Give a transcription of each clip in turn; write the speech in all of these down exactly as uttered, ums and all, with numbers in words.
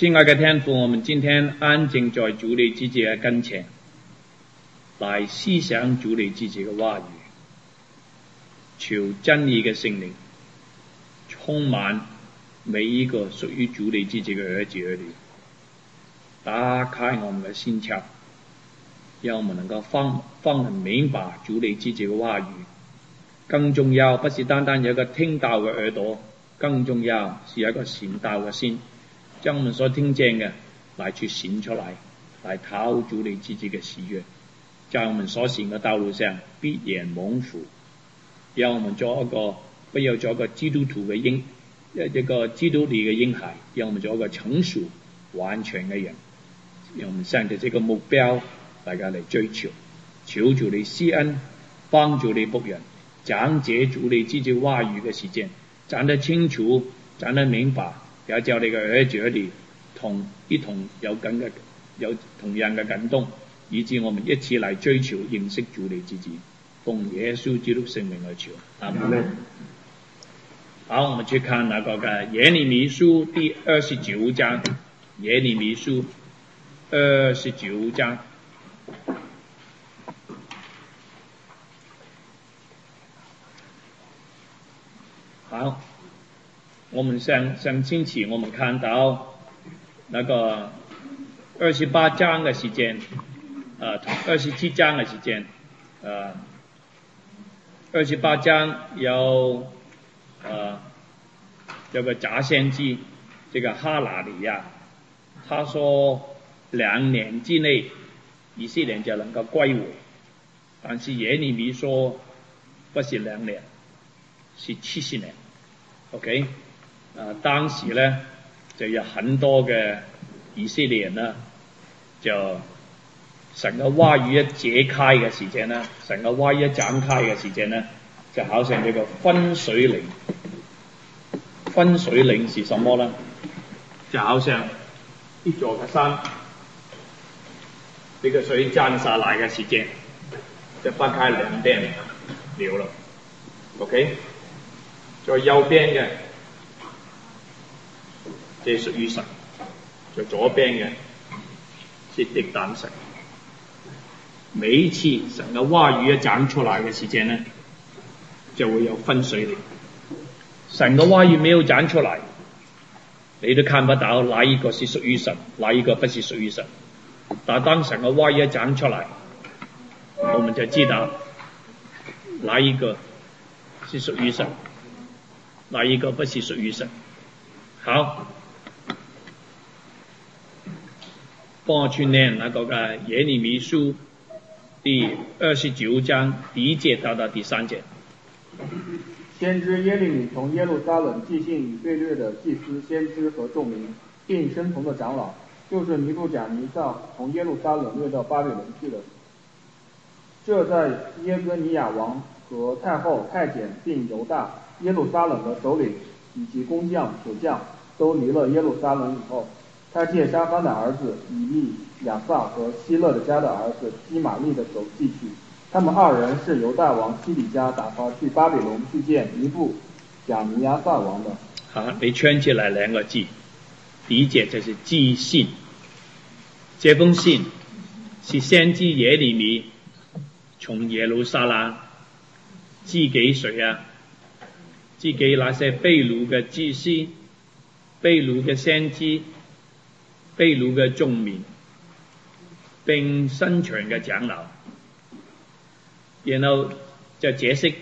亲爱的天父，我们今天安静在主你自己的跟前，来思想主你自己的话语，求真理的圣灵充满每一个属于主你自己的儿子儿女，打开我们的心窍，让我们能够放放很明白主你自己的话语。更重要不是单单有一个听到的耳朵，更重要是有一个行道的心，将我们所听见的来去行出来，来讨主你自己的喜悦，在我们所行的道路上必然蒙福。让我们做一个不要做一个基督徒的婴一个基督里的婴孩，让我们做一个成熟完全的人，让我们向着这个目标大家来追求。求主你施恩帮助你僕人讲解主你自己话语的时间，讲得清楚，讲得明白，也叫你的儿子儿女同一同有感嘅有同样嘅感動，以致我們一起嚟追求認識主你自己。奉耶穌基督聖名而求，阿們。好，我們去看那個嘅耶利米書第二十九章，耶利米書二十九章。好，我們上上星期我們看到那個二十八章嘅時間，啊，二十七章嘅時間，啊，二十八章有啊有個假先知，這個哈拿尼亞，他說兩年之內以色列就能夠歸回，但是耶利米說不是兩年，是七十年。OK， 啊，當時呢就有很多嘅以色列人呢，就神嘅話語一解開嘅時間呢，神嘅話語一展開嘅時間呢，就好像這個分水嶺。分水嶺是什麼呢？就好像一座嘅山，這個水漲下來嘅時間，就分開兩邊流了。OK。在右邊嘅這屬於神，在左邊嘅是敵擋神。每一次神嘅話語一講出來嘅時間呢，就會有分水嶺。神嘅話語沒有講出來，你都看不到哪一個是屬於神，哪一個不是屬於神。但當神嘅話語一講出來，我們就知道哪一個是屬於神，哪一個不是屬於神。好，幫我去念那個嘅耶利米書第二十九章第一節到到第三節。 先知耶利米從耶路撒冷寄信以色列的祭司、先知和眾民，並生同的長老，就是尼布甲尼撒從耶路撒冷掠到巴比倫去了。這在耶哥尼亞王和太后、太監並猶大、耶路撒冷的首領以及工匠、鐵匠都離了耶路撒冷以後，他借沙番的兒子以利亞撒和希勒的家的兒子基瑪利的手寄去。他們二人是猶大王西底家打發去巴比倫去見尼布甲尼亞撒王的。 好，你圈起來兩個字，第一節就是寄信。這封信是先知耶利米從耶路撒冷寄給誰啊？寄給那些被擄嘅祭司、被擄嘅先知、被擄嘅眾民，並生存嘅長老。然後就解釋，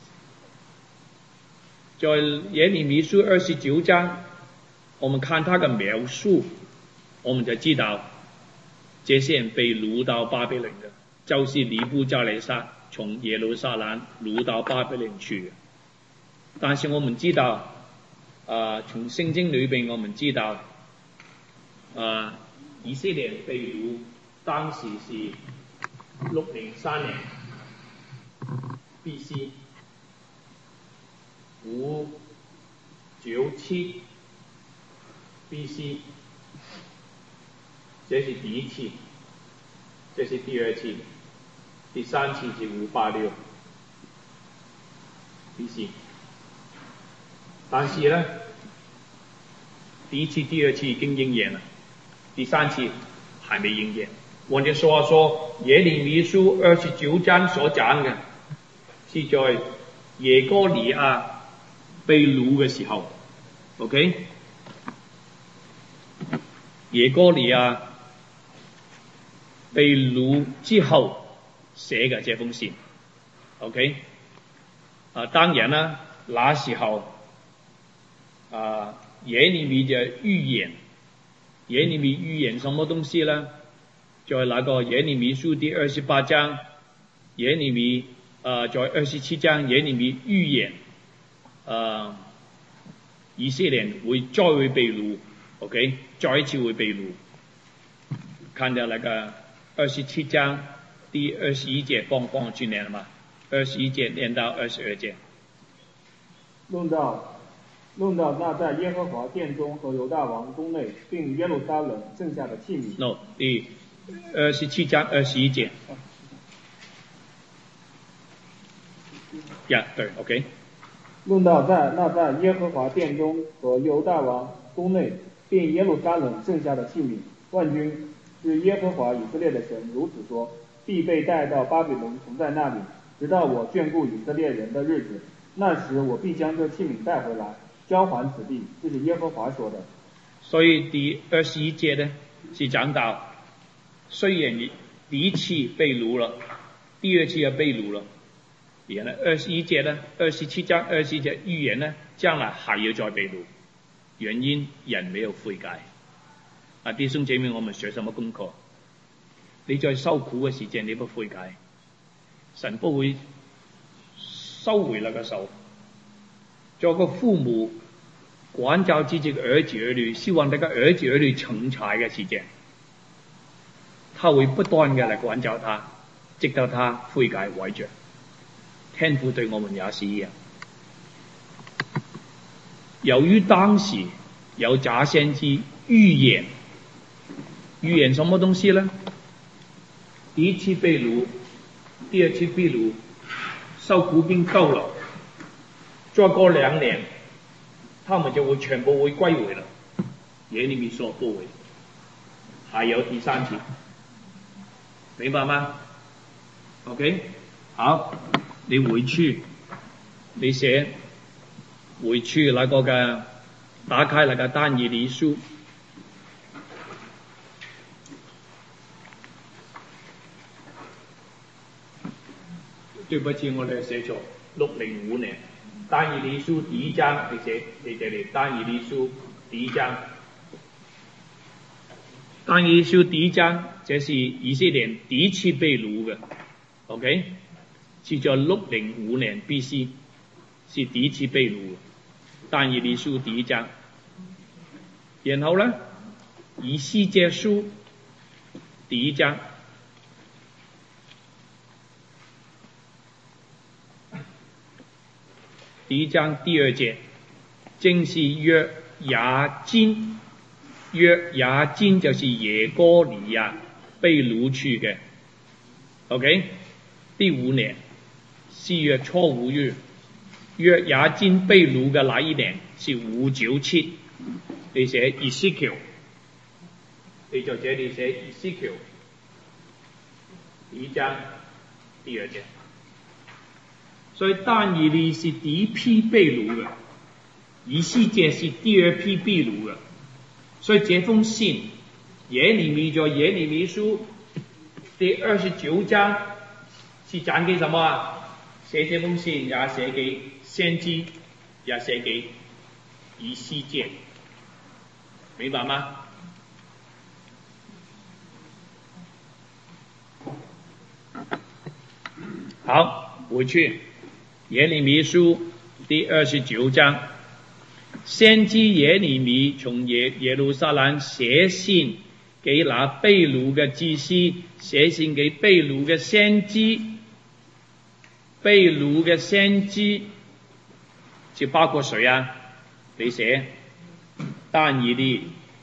在耶利米書二十九章，我們看他的描述，我們就知道這些人被擄到巴比倫的，就是尼布甲尼撒從耶路撒冷擄到巴比倫去。但是我們知道，啊，從聖經裏邊我們知道，啊，以色列人被擄當時是六零三年。B C 五九七 B C， 這是第一次，這是第二次，第三次是五八六 B C。但是呢， 第一次、第二次已经应验了，第三次还没应验。我哋说一说耶利米书二十九章所讲嘅，是在耶哥尼亚被掳嘅时候 ，OK？ 耶哥尼亚被掳之后写嘅这封信 ，OK？ 啊，当然啦，那时候啊，耶利米的预言，耶利米预言什么东西呢？在那个耶利米书第二十八章，耶利米呃在二十七章，耶利米预言，呃以色列会再会被掳 ，OK， 再一次会被掳。看到那个二十七章第二十一节，帮帮我去念了吗？二十一节念到二十二节。 论到论到那在耶和华殿中和犹大王宫内，并耶路撒冷剩下的器皿。 No， 第二十七章二十一节。呀、yeah, ，对 ，OK。 论到在那在耶和华殿中和犹大王宫内，并耶路撒冷剩下的器皿，万军是耶和华以色列的神如此说：必被带到巴比伦，存在那里，直到我眷顾以色列人的日子。那时我必将这器皿带回来，交还此地。这是耶和华说的。 所以第二十一节呢，是讲到虽然第一次被掳了，第二次也被掳了，然后二十一节呢，二十七章二十一节预言呢，将来还要再被掳，原因人没有悔改。啊，弟兄姐妹，我们学什么功课？你在受苦嘅时间，你不悔改，神不会收回那个手。做个父母管教自己嘅儿子儿女，希望那个儿子儿女成才嘅时间，他会不断嘅来管教他，直到他悔改悔着。天父对我们也是一样。由于当时有假先知预言，预言什么东西呢？第一次被掳，第二次被掳，受苦兵够了，再过两年，他们就会全部会归回了。耶利米说不会，还有第三次，明白吗 ？OK， 好，你回去，你写回去那个嘅，打开那个但以理书。对不起，我哋写错，六零五年，但以理书第一章，你写你这里，但以理书第一章，但以理书第一章，这是以色列第一次被掳嘅 ，OK， 是在六零五年 B C， 是第一次被掳，但以理书第一章，然后呢，以西结书第一章。第一章第二节，正是约雅斤，约雅斤就是耶哥尼亚被掳去嘅 ，OK， 第五年四月初五日，約雅斤被掳嘅那一年是五九七，你寫 Ezekiel， 你就這裏寫 Ezekiel， 第一章第二節。所以但以理是第一批被掳嘅，以西結是第二批被掳嘅。所以這封信，耶利米在耶利米書第二十九章是講給什麼啊？寫這封信也寫給先知，也寫給以西結，明白嗎？好，回去。耶利米书第二十九章，先知耶利米从耶耶路撒冷写信给那被掳嘅祭司，写信给被掳嘅先知，被掳嘅先知就包括谁啊？你写但以理，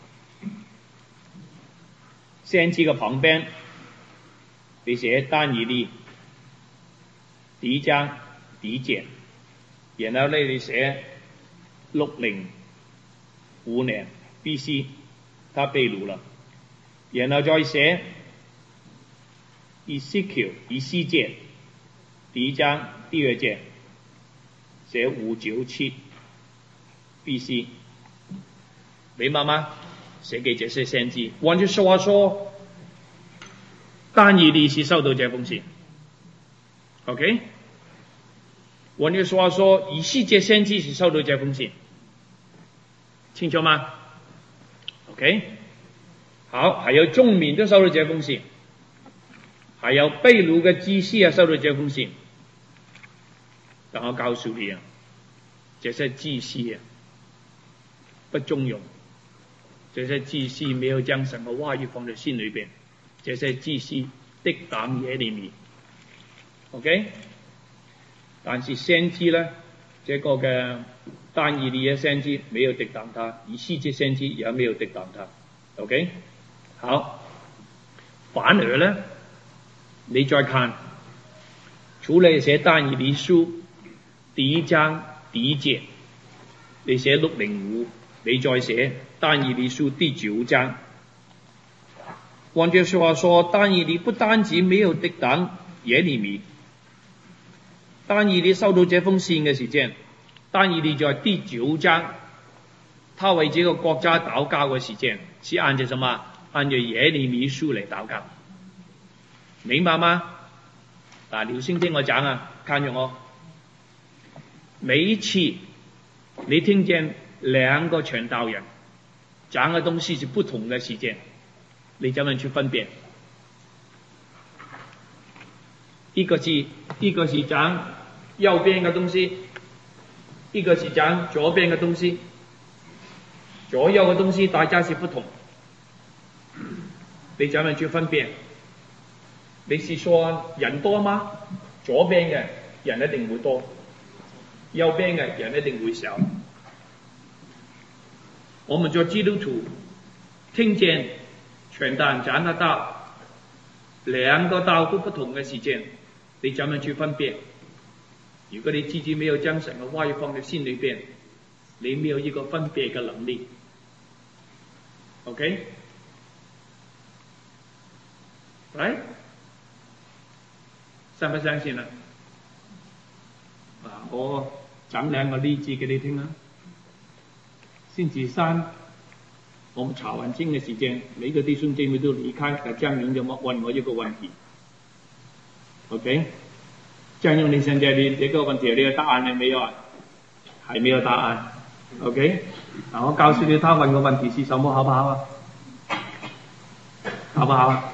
先知嘅旁边，你写但以理，第一章。第一節，然後咧你寫六零五年 B C 他被掳了，然後再寫 Ezekiel 以西結第一章第二節寫五九七 B C， 明白嗎？寫給這些先知，換句說話說，但以理是受到這封信 ，OK？ 換句說話說，以西結先知是受到這封信，清楚嗎 ？OK？ 好，還有眾民都收到這封信，還有被擄嘅祭司啊收到這封信。但我告訴你啊，這些祭司啊不中用，這些祭司沒有將神嘅話語放在心裏邊，這些祭司敵擋耶利米 ，OK？ 但是先知呢，這個嘅但以理嘅先知沒有敵擋他，以西結先知也沒有敵擋他 ，OK？ 好，反而呢，你再看，除了寫但以理書第一章第一節，你寫六零五，你再寫但以理書第九章，換句說話說，但以理不單止沒有敵擋耶利米，但以理收到這封信嘅時間，但以理在第九章，他為這個國家禱告嘅時間是按照什麼？按照耶利米書嚟禱告，明白嗎？嗱，留心聽我講啊，看住我。每一次你聽見兩個傳道人講嘅東西是不同嘅時間，你怎樣去分辨？一個是一個是講右邊嘅東西，一個是講左邊嘅東西，左右嘅東西大家是不同，你怎樣去分辨？你是說人多嗎？左邊嘅人一定會多，右邊嘅人一定會少。我們做基督徒聽見傳道人講得道，兩個道都不同嘅時間，你怎樣去分辨？如果你自己沒有將神嘅話語放在心裏邊，你沒有一個分別嘅能力。OK？ Right？ 相不相信啊？啊，我講兩個例子給你聽啊。星期三，我們查完經嘅時間，每個弟兄姐妹都離開，但江勇就問我一個問題。OK？ 江勇，你現在你這個問題你有答案了沒有啊？還沒有答案。OK？ 嗱，我告訴你，他問個問題是什麼，好不好啊？好不好啊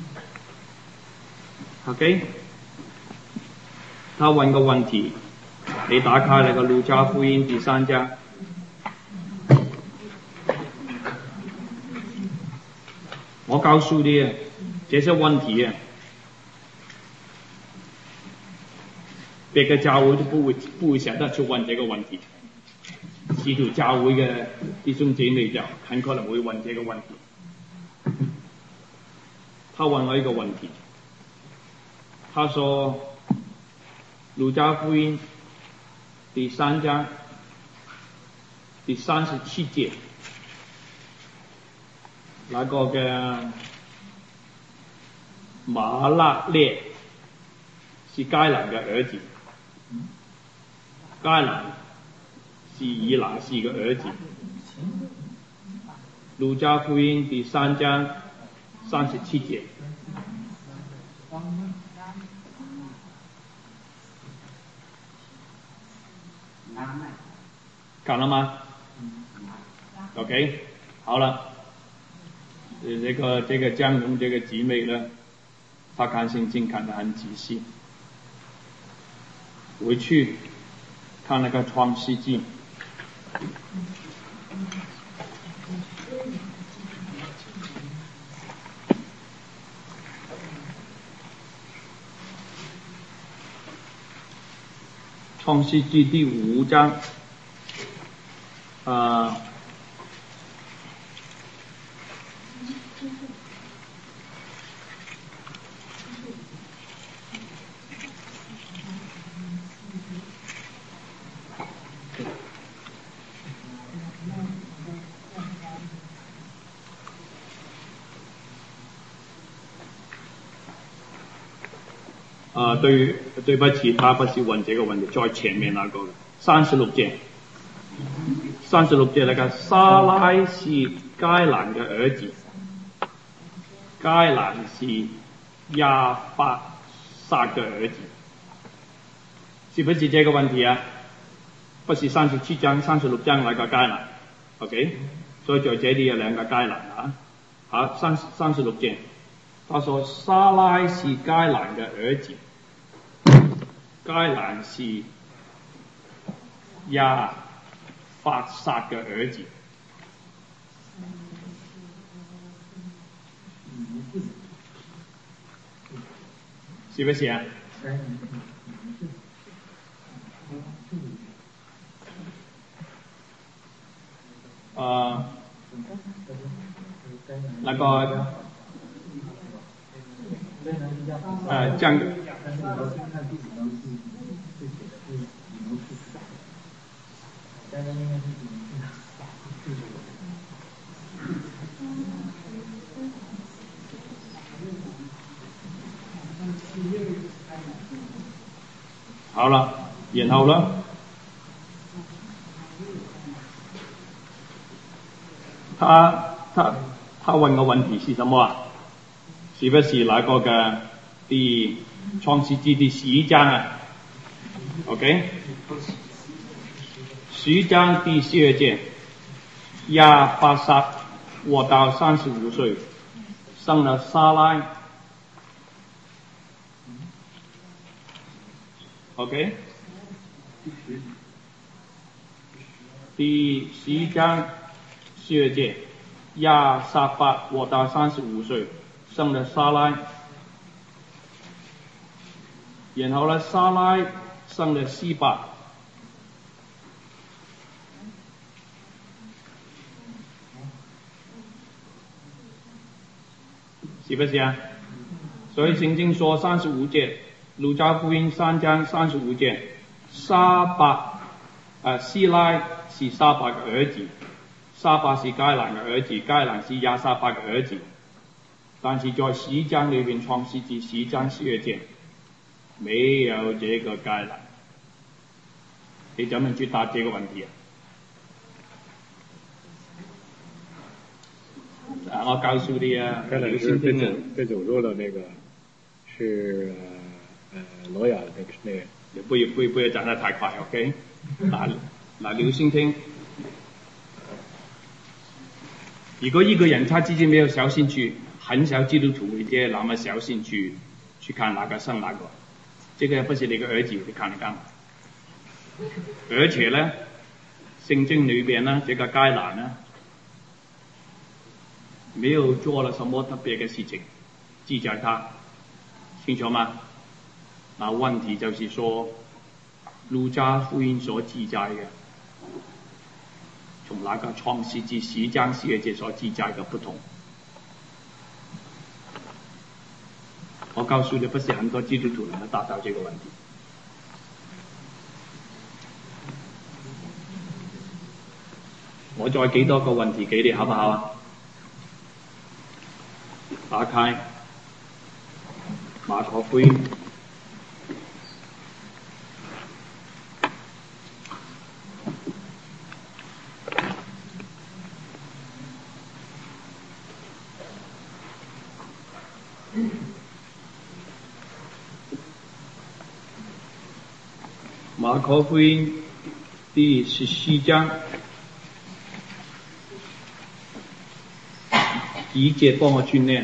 ？OK？ 他問個問題，你打開那個路加福音第三章。我告訴你啊，這些問題啊，別個教會都不會不會想得去問這個問題，基督教會嘅弟兄姐妹就很可能會問這個問題。他問我一個問題，他說路加福音第三章第三十七節，那個嘅馬勒列是該蘭嘅兒子，該蘭是以拿士嘅兒子。路加福音第三章三十七節。看了嗎 ？OK， 好了。這個這個江榮這個姊妹呢，她看聖經看得很仔細，回去看那個創世記。創世記第五章，啊、呃。 啊、呃，对对不起，他不是问这个问题，在前面那个三十六节，三十六节那个撒拉是该兰的儿子，该兰是亚法撒的儿子，是不是这个问题啊？不是三十七章、三十六章那个该兰 ，OK？ 所以在这里有两个该兰啊。好，三三十六节，他说撒拉是该兰的儿子，该兰是亚法撒的儿子。是不是啊？呃，那个呃，这样。好了，然后呢？他他他问个问题是什么啊？是不是那个嘅第創世記第十一章啊 ？OK， 十一章第十二節，亞伯撒活到三十五歲，生了撒拉。OK， 第十一章十二節，亞撒法活到三十五歲，生了撒拉。然後呢，撒拉生了西巴。是不是啊？所以聖經說三十五節。路加福音三章三十五節，撒巴，呃，西拉是撒巴的兒子，撒巴是該蘭的兒子，該蘭是亞撒巴的兒子。但是在十一章裏面，創世記十一章十二節，沒有這個該蘭。你怎麼去答這個問題啊？啊，我告訴你啊， 該蘭是被走被走入了那個是。呃，挪亞那個那個， 也不不不要講得太快 ，OK？ 嗱嗱，留心聽。如果一個人他自己沒有小興趣，很少基督徒或者那麼小興趣去看哪個生哪個，這個不是你個兒子，你看一看。而且呢，聖經裏邊呢，這個該蘭呢，沒有做了什麼特別嘅事情，記載他，清楚嗎？那問題就是說，路加福音所記載嘅，同那個創世記十章十二節所記載嘅不同。我告訴你，不是很多基督徒能夠答到這個問題。我再幾多個問題給你，好不好啊？打開馬可福音。馬可福音第十四章一節，幫我去念。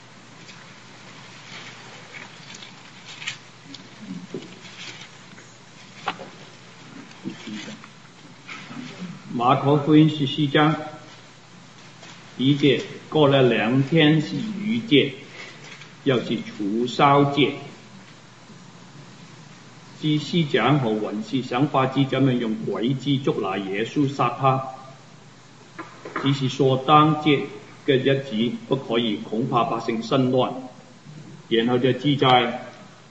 馬可福音十四章一節，過了兩天是逾節，又是除酵節。祭司長和文士想法子怎麼用詭計捉拿耶穌殺他，只是說當節嘅日子不可以，恐怕百姓生亂。然後就記載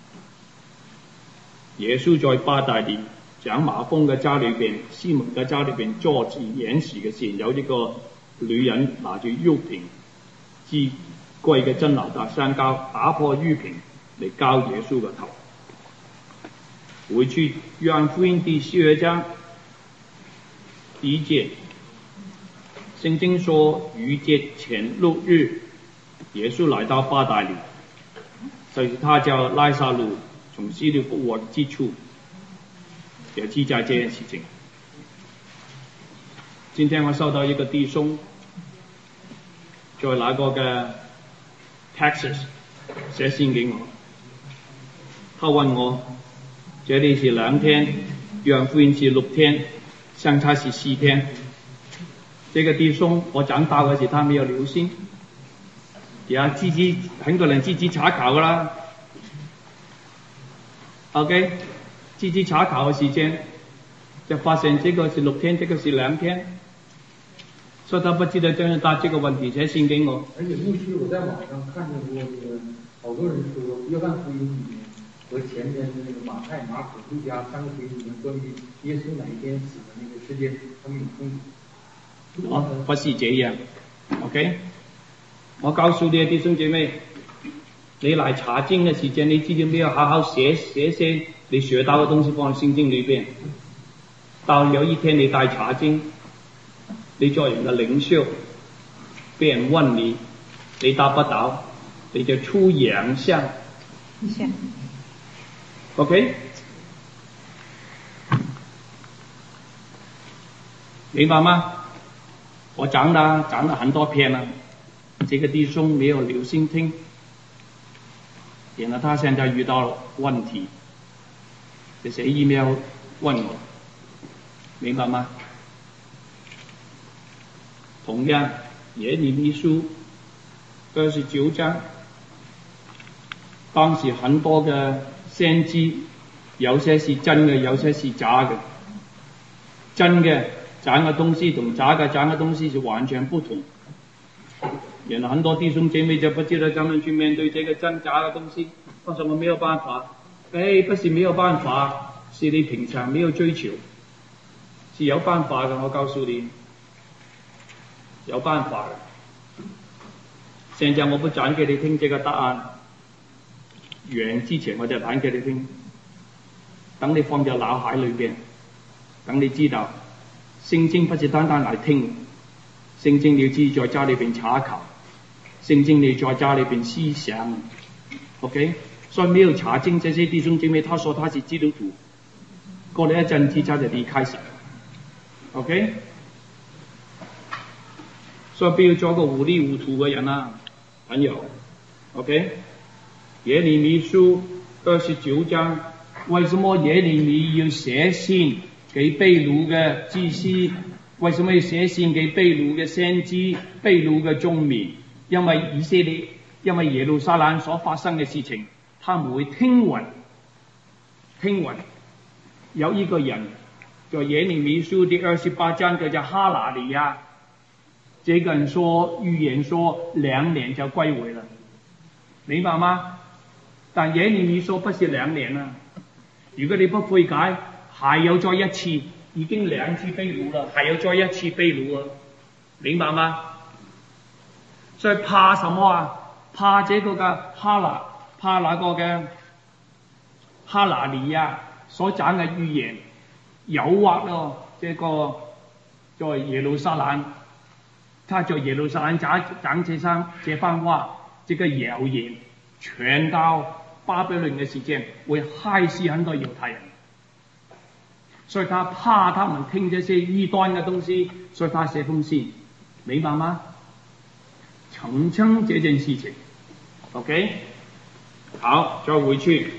耶穌在巴大利長麻風嘅家裏邊，西門嘅家裏邊坐住演示嘅時，有一個女人拿住玉瓶至貴嘅真哪噠香膏，打破玉瓶， 嚟交耶穌個頭。回去約翰福音第十二章第一節，聖經說逾節前六日，耶穌來到伯大尼，就是他叫拉撒路從死裏復活之處，也記載這件事情。今天我收到一個弟兄在那個嘅 Texas 寫信給我，他問我這裏是兩天，約翰福音是六天，相差是四天。這個弟兄我講到嘅時他沒有留心，也自己很多人自己查考㗎啦。OK， 自己查考嘅時間就發現這個是六天，這個是兩天。所以他不知道怎樣答這個問題，寫信給我。 而且牧師，我在網上看見過，這個好多人說約翰福音裡面和前面的那個馬太、馬可、路加三個福音裡面關於耶穌哪一天死的那個時間，他們有衝突。 哦，不是這樣。OK， 我告訴你弟兄姐妹，你來查經嘅時間，你自己沒有好好寫寫些你學到嘅東西放喺聖經裏邊。到有一天你帶查經。你做人嘅領袖，被人問你，你答不到，你就出洋相。OK， 明白嗎？我講了講了很多篇了，這個弟兄沒有留心聽，然後他現在遇到問題，就寫 email 問我，明白嗎？同樣，耶利米書二十九章，當時很多嘅先知，有些是真嘅，有些是假嘅。真嘅講嘅東西同假嘅講嘅東西是完全不同。然後很多弟兄姐妹就不知道怎樣去面對這個真假嘅東西，我說我沒有辦法。誒，不是沒有辦法，是你平常沒有追求，是有辦法嘅，我告訴你。有辦法嘅，現在我不講給你聽這個答案，完之前我就講給你聽，等你放在腦海裏邊，等你知道聖經不是單單嚟聽，聖經你要自己在家裏邊查考，聖經你在家裏邊思想 ，OK？ 所以沒有查經這些弟兄姐妹，他說他是基督徒，過了一陣子他就離開神 ，OK？所以不要做個糊裡糊塗嘅人啊，朋友 ，OK？ 耶利米書二十九章，為什麼耶利米要寫信給被擄嘅祭司？為什麼要寫信給被擄嘅先知、被擄嘅眾民？因為以色列，因為耶路撒冷所發生嘅事情，他們會聽聞，聽聞有一個人在耶利米書第二十八章叫做哈拿尼亞。這個人說預言說兩年就歸回了，明白嗎？但耶利米說不是兩年啦，如果你不悔改，還有再一次，已經兩次被擄了，還有再一次被擄啊，明白嗎？所以怕什麼啊？怕這個嘅哈拿，怕那個嘅哈拿尼亞所講嘅預言誘惑咯，這個在耶路撒冷。他在耶路撒冷講講這番這番話，這個謠言傳到巴比倫嘅時間，會害死很多猶太人，所以他怕他們聽這些異端嘅東西，所以他寫封信，明白嗎？澄清這件事情 ，OK？ 好，再回去，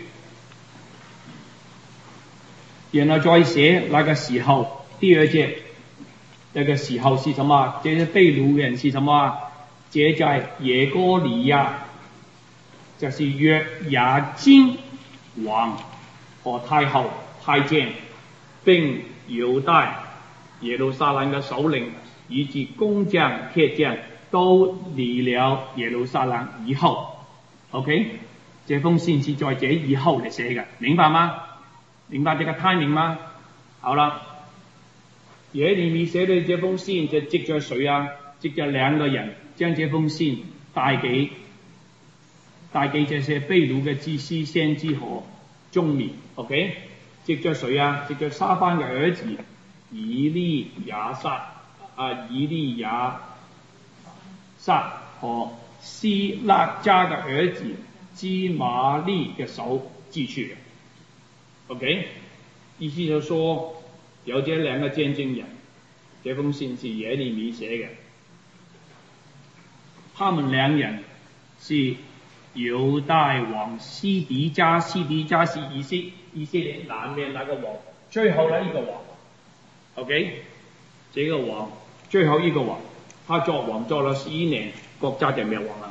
然後再寫那個時候，第二節。這個時候是什麼？這些被擄的人是什麼？這在耶哥尼亞，就是約雅斤王和太后、太監，並猶大耶路撒冷嘅首領，以至工匠、鐵匠，都離了耶路撒冷以後 ，OK？ 這封信是在這以後嚟寫嘅，明白嗎？明白這個 timing 嗎？好了。耶利米寫的這封信就藉着誰啊？藉着兩個人將這封信帶給帶記這些被擄嘅祭司、先知和眾民 ，OK？ 藉着誰啊？藉着沙番嘅兒子以利亞撒啊，以利亞撒和斯拉加嘅兒子基瑪利嘅手寄去嘅 ，OK？ 意思就說有這兩個見證人，這封信是耶利米寫嘅，他們兩人是猶大王西底家，西底家是以色以色列南面那個王，最後的一個王 ，OK？ 這個王最後一個王，他做王做了十一年，國家就滅亡了。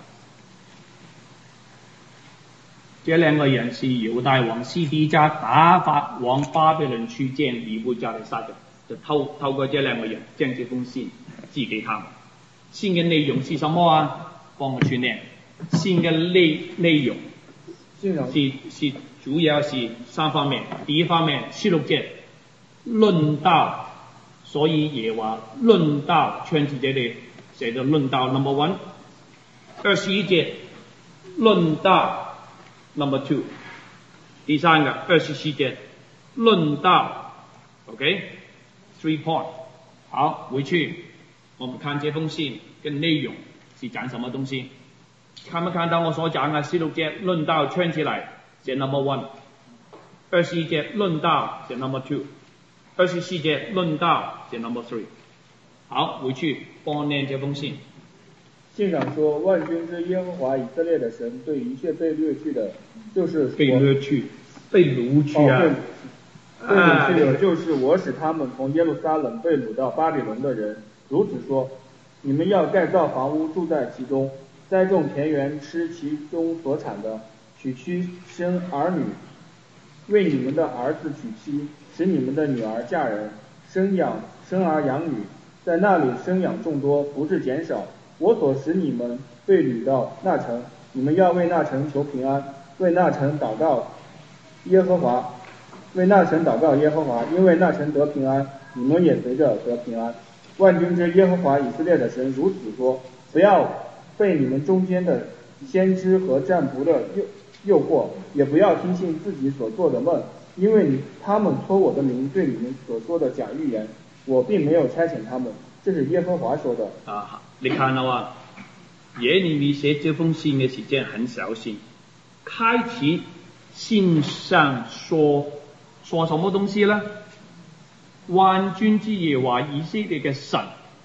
這兩個人是猶大王西底家打發往巴比倫去見尼布甲尼撒的，就透透過這兩個人將這封信寄給他們。信嘅內容是什麼啊？幫我去念。信嘅內內容是是主要是三方面。第一方面十六節論道，所以耶和華論道，全字這裡寫的論道 number one。二十一節論道 number two。第三個二十七節論道 ，OK three point。好，回去我們看這封信嘅內容是講什麼東西。看沒看到我所講嘅十六節論道圈起來寫 number one， 二十一節論道寫 number two， 二十四節論道寫 number three。 好，回去幫我念這封信。 信上說，萬軍之耶和華以色列的神對一切被掠去的，就是被掠去被擄去啊， 被擄去的就是我使他們從耶路撒冷被擄到巴比倫的人，如此說，你們要蓋造房屋住在其中，栽種田園吃其中所產的，娶妻生兒女，為你們的兒子娶妻，使你們的女兒嫁人，生養生兒養女，在那裡生養眾多，不致減少。我所使你們被擄到那城，你們要為那城求平安，為那城禱告耶和華，為那城禱告耶和華，因為那城得平安，你們也隨着得平安。萬軍之耶和華以色列的神如此說，不要被你們中間的先知和占卜的誘誘惑，也不要聽信自己所做的夢，因為他們託我的名對你們所說的假預言，我並沒有差遣他們，這是耶和華說的。 啊，你看到啊，耶利米寫這封信嘅時間很小心，開始信上說說什麼東西呢？萬軍之耶和華以色列嘅神，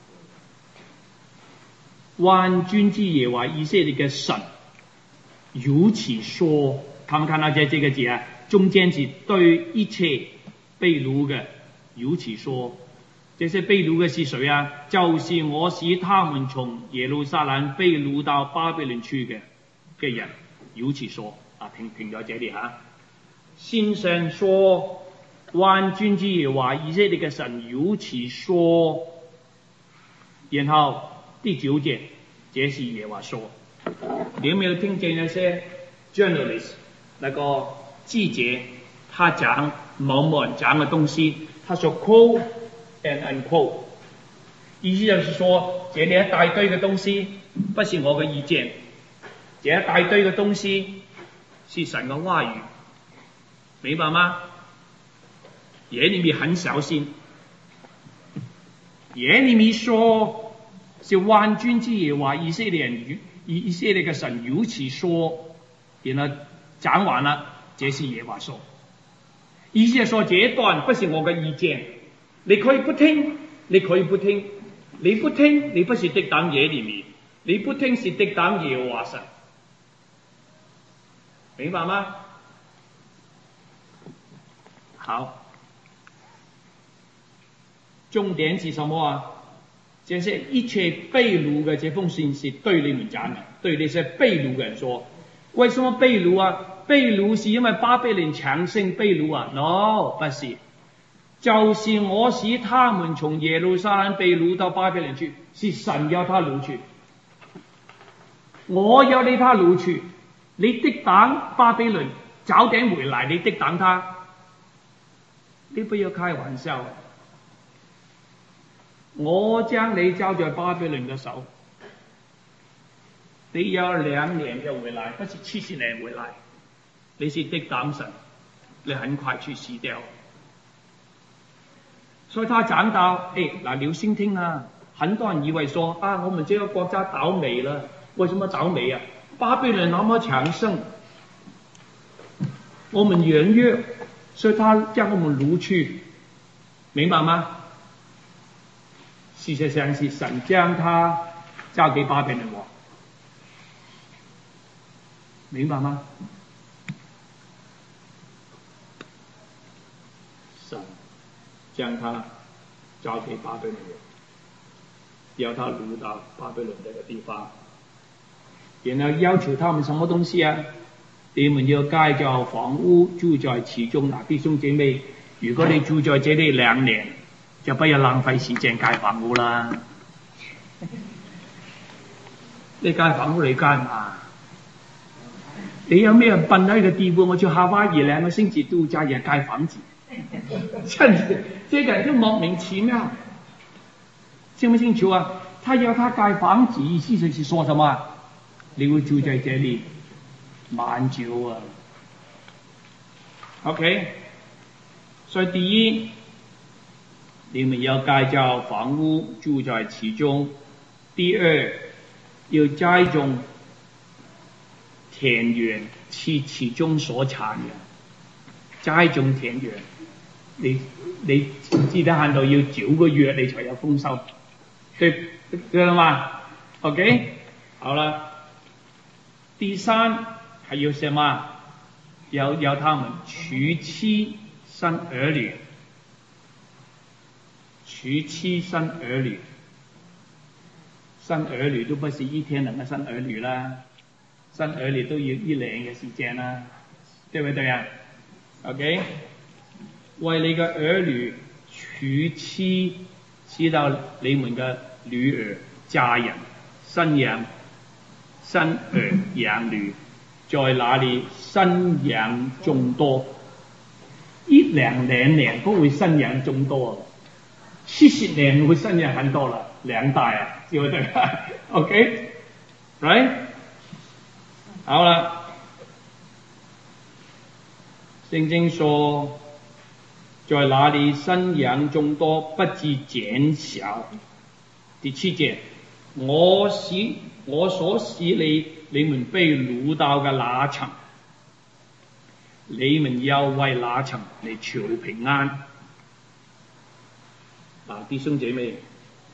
萬軍之耶和華以色列嘅神如此說，看唔看到這這個字啊？中間是對一切被擄嘅如此說。這些被擄嘅是誰啊？就是我使他們從耶路撒冷被擄到巴比倫去嘅嘅人，如此說。啊，停停咗這裡嚇。信上說，萬軍之耶和華以色列嘅神如此說。然後第九節，這是耶和華說。你有沒有聽見那些 journalist 那個記者，他講某某人講嘅東西，他說 quote and unquote， 意思就是說，這裡一大堆嘅東西不是我嘅意見，這一大堆嘅東西是神嘅話語，明白嗎？耶利米很小心，耶利米說是萬軍之耶和華以色列人以以色列嘅神如此說，然後講完了，這是耶和華說，意思係說這一段不是我嘅意見。你可以不聽，你可以不聽，你不聽，你不是敵擋耶利米，你不聽是敵擋耶和華神，明白嗎？好，重點是什麼啊？這些一切被擄嘅這封信是對你們講嘅，對那些被擄嘅人說。為什麼被擄啊？被擄是因為巴比倫強盛被擄啊 ？No， 不是。就是我使他們從耶路撒冷被擄到巴比倫去，是神要他擄去。我要你他擄去，你敵擋巴比倫，早點回來，你敵擋他，你不要開玩笑。我將你交在巴比倫嘅手， 你有兩年就回來，不是七十年回來，你是敵擋神，你很快去死掉。所以他講到，誒，嗱，你要先聽啊，很多人以為說啊，我們這個國家倒霉了，為什麼倒霉啊？巴比倫那麼強盛，我們軟弱，所以他將我們擄去，明白嗎？事實上是神將他交給巴比倫王，明白嗎？神將他交給巴比倫王，要他擄到巴比倫這個地方，然後要求他們什麼東西啊？你們要蓋造房屋，住在其中。嗱，弟兄姐妹，如果你住在這裏兩年，就不要浪費時間蓋房屋啦。你蓋房屋嚟幹嘛？你有咩人笨到一個地步？我去夏威夷兩個星期度假也蓋房子，真是這個就莫名其妙，清不清楚啊？他要他蓋房子，意思就是說什麼？你會住在這裏蠻久啊 ？OK， 所以第一，你們要蓋造房屋，住在其中；第二，要栽種田園，吃其中所產嘅。栽種田園，你你記得限度要九個月你才有豐收，對對了嗎 ？OK， 好了。第三還有什麼？要要他們娶妻生兒女，娶妻生兒女，生兒女都不是一天能夠生兒女啦，生兒女都要一年嘅時間啦，對不對啊 ？OK， 為你嘅兒女娶妻，使到你們嘅女兒嫁人生養。生兒養女，在那裏生養眾多，一兩兩年都會生養眾多，七十年會生養很多了，兩代啊，對不對 ？OK，right？ 好了，聖經說，在那裏生養眾多，不致減少。第七節，我使。我所使你你們被擄到嘅那城，你們要為那城嚟求平安。嗱，弟兄姐妹，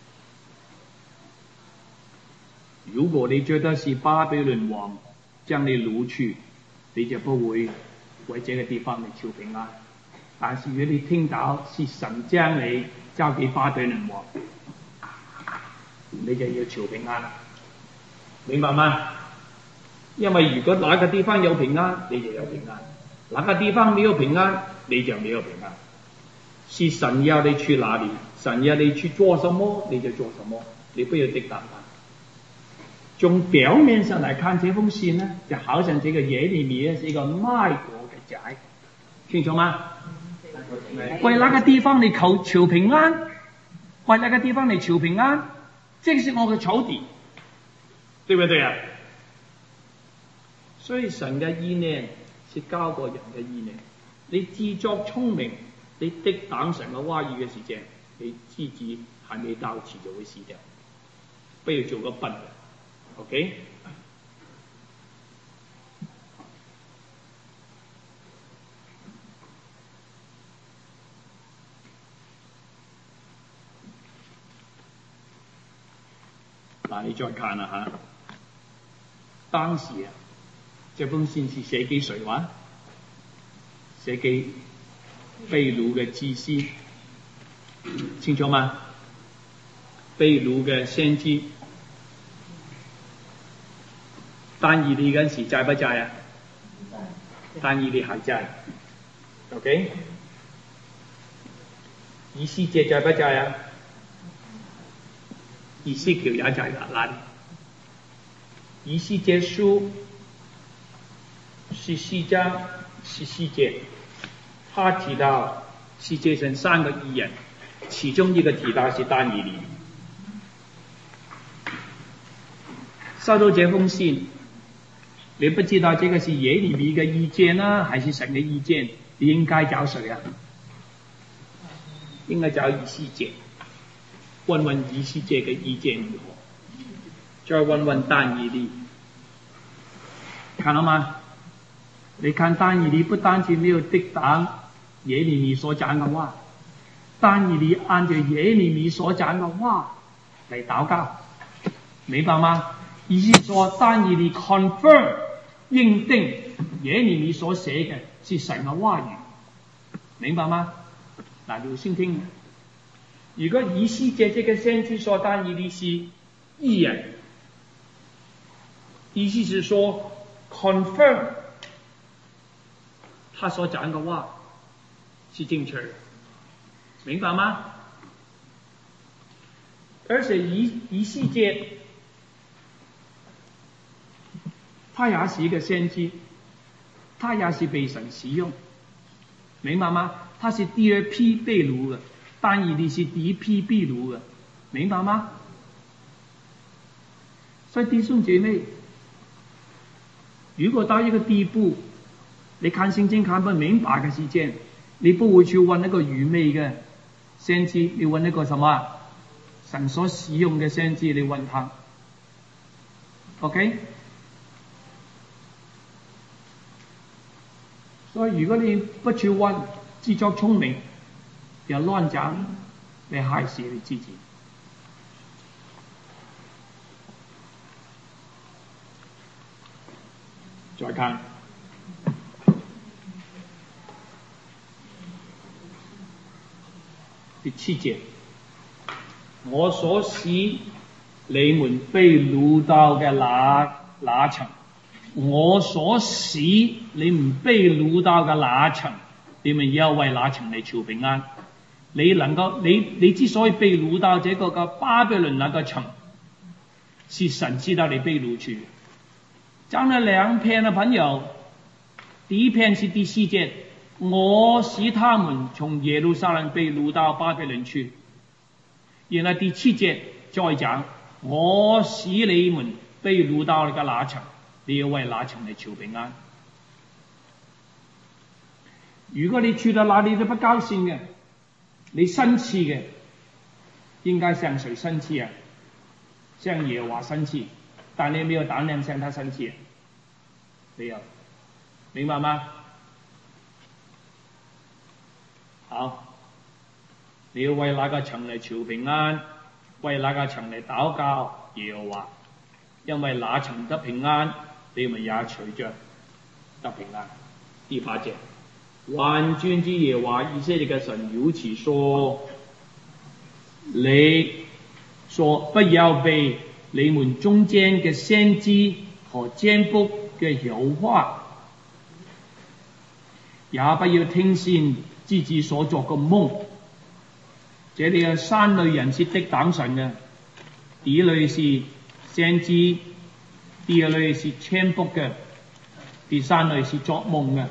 如果你覺得是巴比倫王將你擄去，你就不會為這個地方嚟求平安。但是如果你聽到是神將你交給巴比倫王，你就要求平安。明白嗎？因為如果哪個地方有平安，你就有平安；哪個地方沒有平安，你就沒有平安。是神要你去哪裡，神要你去做什麼，你就做什麼，你不要敵擋他。從表面上來看，這封信呢，就好像這個耶利米是一個賣國嘅仔，清楚嗎？為那個地方你求求平安，為那個地方你求平安，這是我嘅仇敵。對不對啊？所以神嘅意念是高過人嘅意念。你自作聰明，你敵擋神嘅話語嘅時間，你自己還沒到，遲就會死掉。不要做個笨人 ，OK？ 嗱，你再看啦嚇。當時啊，這封信是寫給誰話？寫給被擄嘅祭司，清楚嗎？被擄嘅先知，但以理嗰陣時在不在啊？但以理還在 ，OK？ 以斯帖在不在啊？以斯帖也在啦，嗱。以斯帖書十四章十四節，他提到世界上三個義人，其中一個提到是但以理。 收到这封信，你不知道这个是耶利米的意见呢，还是神的意见？你应该找谁啊？应该找以西结，问问以西结的意见如何，再问问但以理。看到吗？你看但以理不单止没有抵挡耶利米所讲的话，但以理按照耶利米所讲的话来祷告，明白吗？意思说但以理 confirm 认定耶利米所写嘅是神嘅话语，明白吗？嗱，你先聽。如果以西結這個先知說但以理是義人，意思是說 confirm 他所講嘅話是正確的，明白嗎？而且以以西結他也是一個先知，他也是被神使用，明白嗎？他是第二批被掳的，但以理是第一批被掳的，明白嗎？所以弟兄姐妹，如果到一個地步，你看聖經看不明白嘅事情，你不會去問一個愚昧嘅先知，你問一個什麼神所使用嘅先知，你問他 ，OK？ 所以如果你不去問，自作聰明，又亂講，你害死你自己。再看第七節，我所使你們被擄到嘅那那城，我所使你們被擄到嘅那城。你們要為那城嚟求平安。你能夠，你你之所以被擄到這個嘅巴比倫那個城，是神知道你被擄去。講了兩篇的朋友，第一篇是第四節，我使他們從耶路撒冷被擄到巴比倫去。然後第七節再講，我使你們被擄到那個那城，你要為那城嚟求平安。如果你去到哪裏都不高興嘅，你生氣嘅，應該向誰生氣啊？向耶和華生氣，但你沒有膽量向他生氣，沒有，明白嗎？好，你要為那個城嚟求平安，為那個城嚟禱告耶和華，因為那城得平安，你們也隨着得平安。第八節。萬軍之耶和華以色列嘅神如此說：你說不要被你們中間嘅先知和占卜嘅誘惑，也不要聽信自己所作嘅夢。這裏有三類人是敵擋神嘅，第一類是先知，第二類是占卜嘅，第三類是作夢嘅。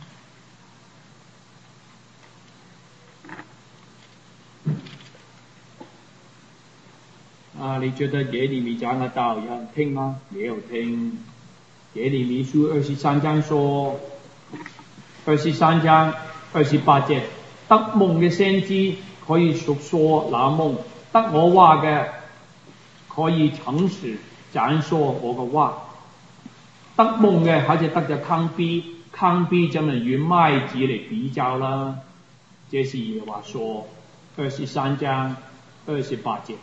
啊，你覺得耶利米講的道有人聽嗎？沒有聽。耶利米書二十三章說，二十三章二十八節，得夢嘅先知可以述說那夢，得我話嘅可以誠實講說我嘅話。得夢嘅好似得咗糠秕，糠秕就咪與麥子嚟比較啦。這是耶和華說，二十三章二十八節。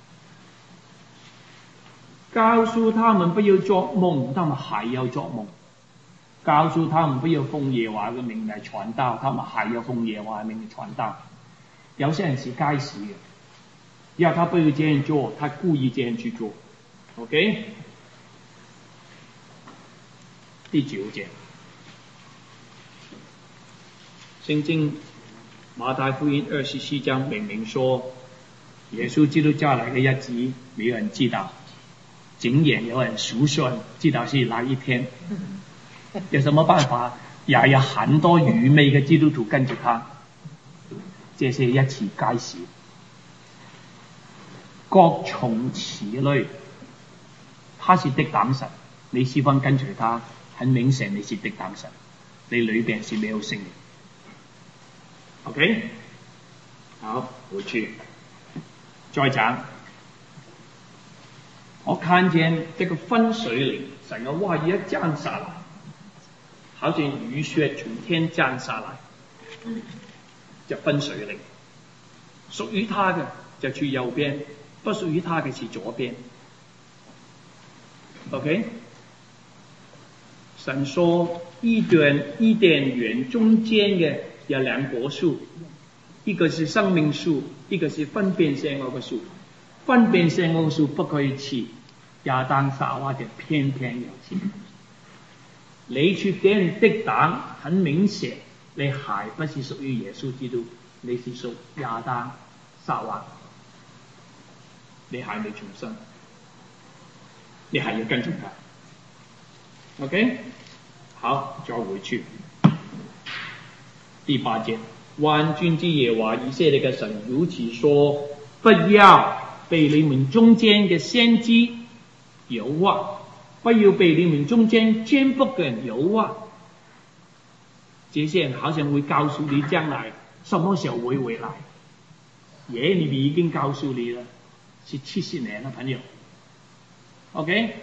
告訴他們不要作夢，他們還要作夢；告訴他們不要奉耶和華嘅名嚟傳道，他們還要奉耶和華嘅名嚟傳道。有些人是該死嘅，要他不要這樣做，他故意這樣去做。OK， 第九節，聖經馬太福音二十四章明明說，耶穌基督將來嘅日子，沒有人知道。竟然有人數算知道是哪一天，有什麼辦法？也有很多愚昧嘅基督徒跟住他，這是一次皆是。各從此類， 他是的膽神，你喜歡跟隨他，很明顯你是的膽神，你裏邊是沒有聖靈。OK， 好，回去再講。我看見這個分水嶺，成個話語一降下來，好像雨雪從天降下來，就分水嶺。屬於他嘅就去右邊，不屬於他嘅是左邊。OK， 神說伊甸伊甸園中間嘅有兩棵樹，一個是生命樹，一個是分辨善惡嘅樹。分辨善惡樹不可以吃，亞當夏娃就偏偏要吃。你去給人的膽，很明顯你還不是屬於耶穌基督，你是屬亞當夏娃，你還未重生，你還要跟從他。OK， 好，再回去第八節，萬軍之耶和華以色列嘅神如此說：不要被你們中間嘅先知誘惑，不要被你們中間占卜嘅人誘惑。這些人好像會告訴你將來什麼時候會回來，耶利米已經告訴你了，是七十年了，朋友。OK，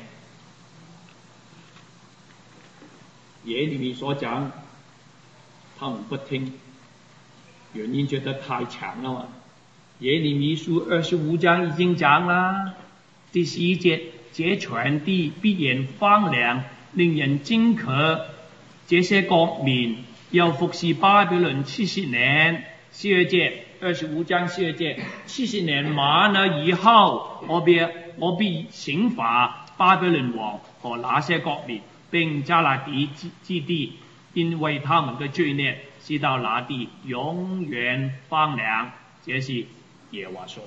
耶利米所講，他們不聽，原因覺得太長了嘛。耶利米書二十五章已經講啦，第十一節，這全地必然荒涼，令人驚咳，這些國民要服侍巴比倫七十年。十二節，二十五章十二節，七十年滿了以後，我必我必刑罰巴比倫王和那些國民，並迦勒底之地，因為他們的罪孽，使到那地永遠荒涼。這是耶和華說。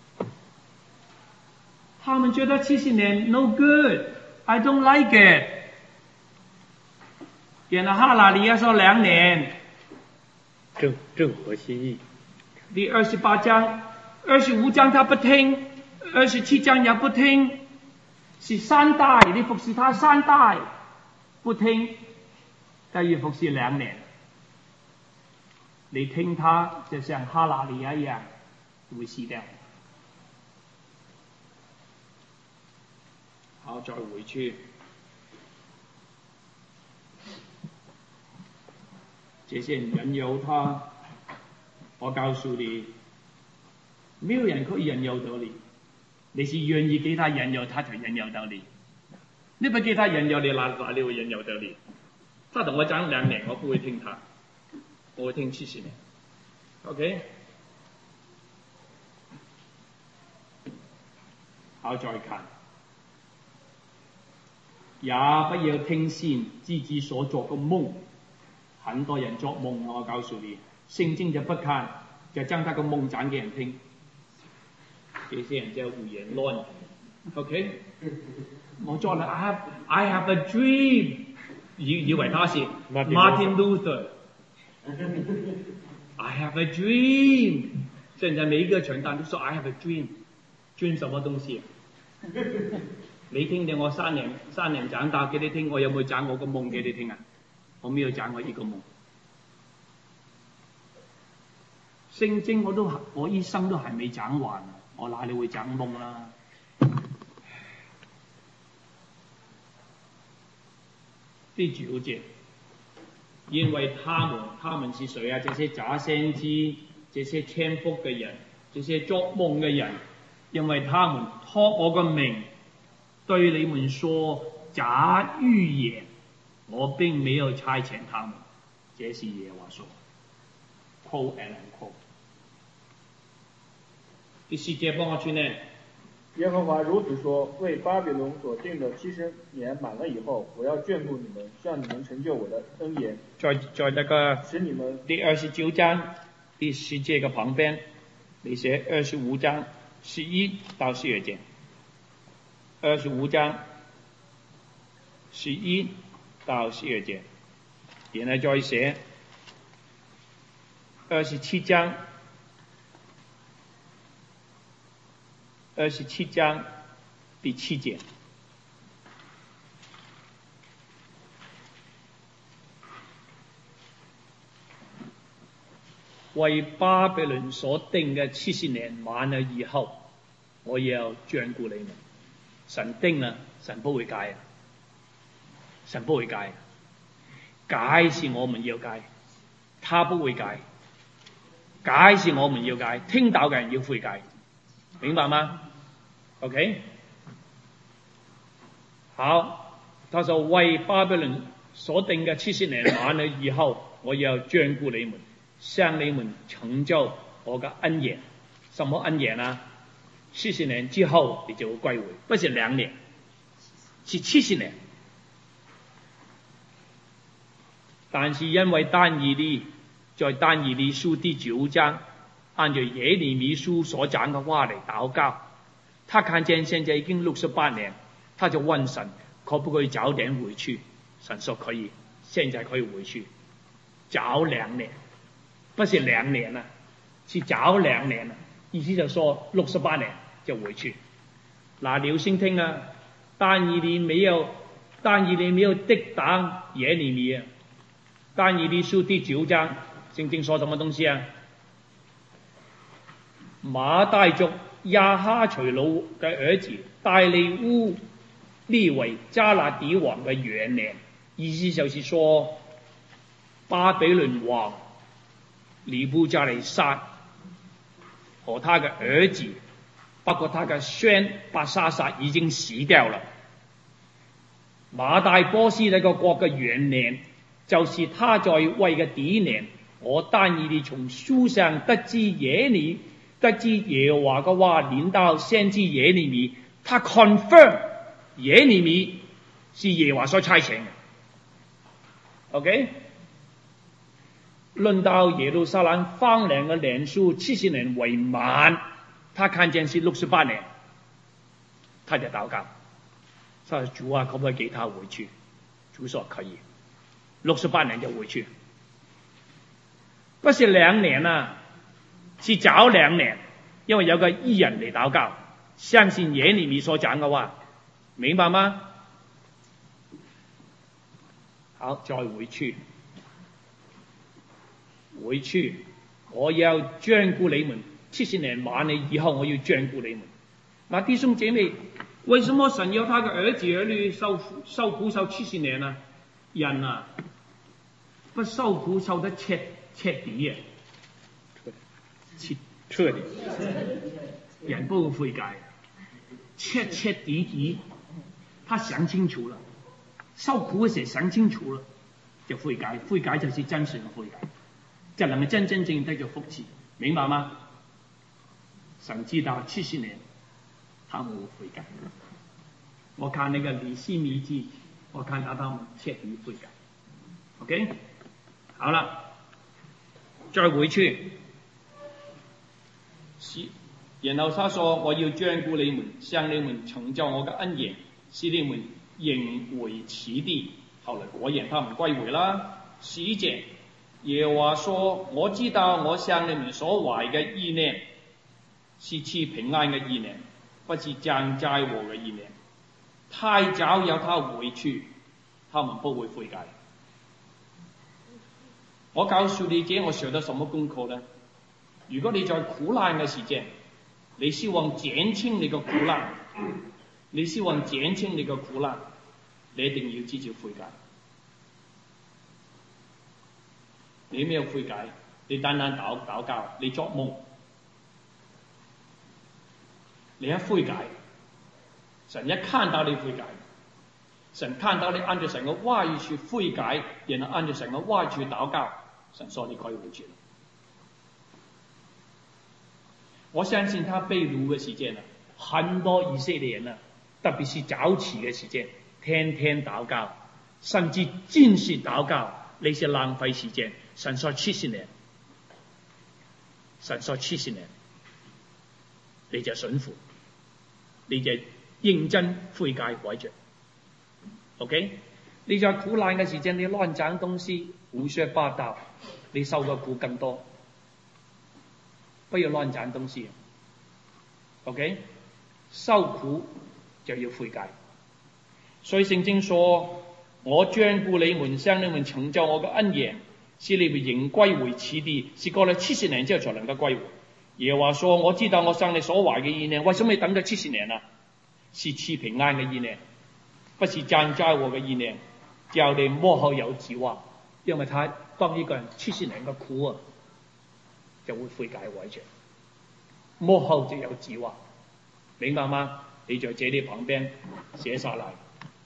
他們覺得七十年 no good， I don't like it。然後哈拿利亞說兩年， 正正合心意。 第二十八章、二十五章他不聽，二十七章也不聽，是三代，你服侍他三代不聽，但要服侍兩年。你聽他就像哈拿利亞一樣會死掉。好，再回去。這些人引誘他，我告訴你，沒有人可以引誘到你。你是願意給他引誘，他才引誘到你。你不給他引誘，你哪哪裡會引誘到你？他同我講兩年，我不會聽他，我會聽七十年。OK， 好，再看。也不要聽信自己所作嘅夢，很多人作夢，我告訴你，聖經就不看，就將他個夢講給人聽，這些人叫胡言亂語。OK， 我作了 I have I have a dream， 以以為他是 Martin Luther。I have a dream， 現在每一個傳單都說 I have a dream，dream 什麼東西？你聽見我三年三年講道給你聽，我有冇講我個夢給你聽啊？我沒有講我一個夢。聖經我都我一生都還沒講完，我哪裡會講夢啦？第九節，因為他們他們是誰啊？這些假先知，這些占卜嘅人，這些作夢嘅人，因為他們託我個名對你們說假預言，我並沒有差遣他們。這是耶和華說。Quote and unquote。第四節幫我去念。 耶和華如此說：為巴比倫所定的七十年滿了以後，我要眷顧你們，向你們成就我的恩言。 在在那個使你們第二十九章第十節嘅旁邊，你寫二十五章十一到十二節。二十五章十一到十二節，然後再寫二十七章二十七章第七節。 為巴比倫所定嘅七十年滿了以後，我要眷顧你們。神定啦，神不會改啊，神不會改，改是我們要改，他不會改，改是我們要改，聽到嘅人要悔改，明白嗎 ？OK， 好，他說為巴比倫所定嘅七十年滿了以後，我要眷顧你們，向你們成就我嘅恩言。什麼恩言啊？七十年之後你就會歸回，不是兩年，是七十年。但是因為但以理在但以理書第九章按照耶利米書所講嘅話嚟禱告，他看見現在已經六十八年，他就問神可不可以早點回去。神說可以，現在可以回去，早兩年，不是兩年啊，是早兩年啊，意思就說六十八年就回去。嗱，你要先聽啊，但以理沒有，但以理沒有抵擋耶利米啊。但以理書第九章聖經說什麼東西啊？馬代族亞哈隨魯嘅兒子大利烏立為迦勒底王嘅元年，意思就是說巴比倫王尼布甲尼撒和他嘅兒子，包括他嘅孫伯沙撒已經死掉了。馬代波斯呢個國嘅元年，就是他在位嘅第一年。我但以理從書上得知耶利得知耶和華嘅話臨到先知耶利米，他 confirm 耶利米是耶和華所差遣嘅。OK， 論到耶路撒冷荒涼嘅年數七十年為滿，他看見是六十八年，他就禱告，說主啊，可不可以給他回去？主說可以，六十八年就回去，不是兩年啊，是早兩年，因為有個義人嚟禱告，相信耶利米所講嘅話，明白嗎？好，再回去，回去，我要眷顧你們，七十年滿了以後，我要眷顧你們。嗱，弟兄姐妹，為什麼神要他嘅兒子兒女受受苦受七十年啊？人啊，不受苦受得徹徹底啊，徹徹底，人不會悔改，徹徹底底，他想清楚了，受苦嘅時候想清楚了，就悔改，悔改就是真實嘅悔改，就能夠真真正正得咗福氣，明白嗎？神知道七十年，他們會悔改。我看那個尼希米記，我看到他們徹底悔改。OK， 好了，再回去。然後他說：我要眷顧你們，向你們成就我嘅恩言，使你們仍回此地。後來果然他們歸回啦。十節，耶和華說：我知道我向你們所懷嘅意念是賜平安嘅意念，不是降災禍嘅意念。太早有他回去，他們不會悔改。我告訴你，這我學到什麼功課呢？如果你在苦難嘅時間，你希望減輕你嘅苦難，你希望減輕你嘅苦難，你一定要自己悔改。你沒有悔改，你單單禱禱告，你作夢，你一悔改，神一看到你悔改，神看到你按照神嘅話語去悔改，然後按照神嘅話語去禱告，神說你可以回去了。我相信他被擄嘅時間啊，很多以色列人啊，特別是早期嘅時間，天天禱告，甚至堅持禱告，你是浪費時間。神說七十年，神說七十年，你就順服，你就認真悔改改着。OK， 你在苦難嘅時間，你亂講東西，胡說八道，你受嘅苦更多。不要亂講東西。OK， 受苦就要悔改。所以聖經說：我眷顧你們，向你們成就我嘅恩言， 是你们仍歸回此地，是過了七十年之後才能夠歸回。耶和華說：我知道我向你所懷嘅意念，為什麼你等咗七十年啊？是賜平安嘅意念，不是降災禍嘅意念，叫你幕後有指望。因為他當一個人七十年嘅苦啊，就會悔改改正，幕後就有指望，明白嗎？你在這裡旁邊寫下來，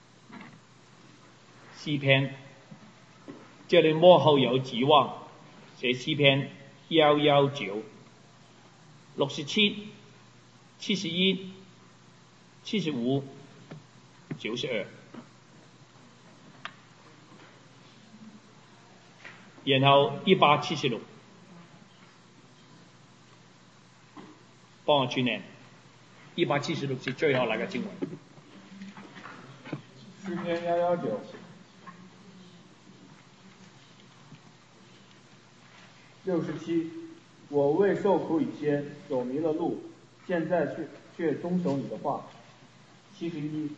詩篇，叫你幕後有指望，寫詩篇一一九、六十七、七十一、七十五、九十二。然後一百七十六，幫我轉念，一百七十六是最後那個經文。 詩篇一一九，六十七，我为受苦以先走迷了路，现在却却遵守你的话。七十一，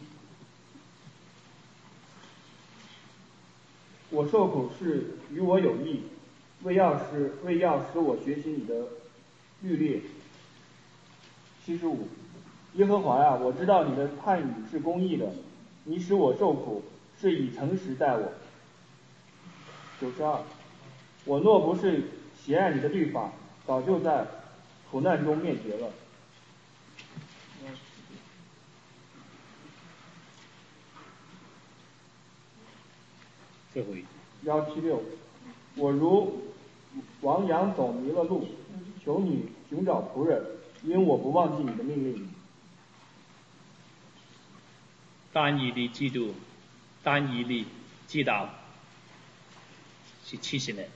我受苦是与我有益，为要使为要使我学习你的律例。七十五，耶和华呀，我知道你的判语是公义的，你使我受苦是以诚实待我。九十二，我若不是喜爱你的律法，早就在苦难中灭绝了。 这回幺七六，我如亡羊走迷了路，求你寻找仆人，因我不忘记你的命令。 但以理知道，但以理知道是七十年，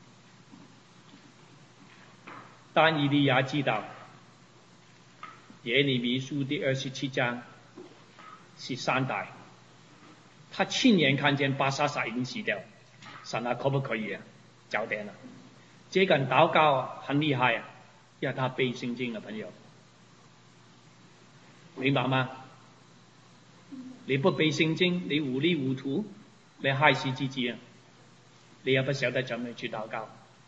但以理也知道耶利米書第二十七章是三代。他親眼看見巴沙撒已經死掉，神啊，可不可以啊？找點了。這個人禱告啊，很厲害啊，因為他背聖經啊，朋友，明白嗎？你不背聖經，你糊裡糊塗，你害死自己啊！你也不曉得怎樣去禱告。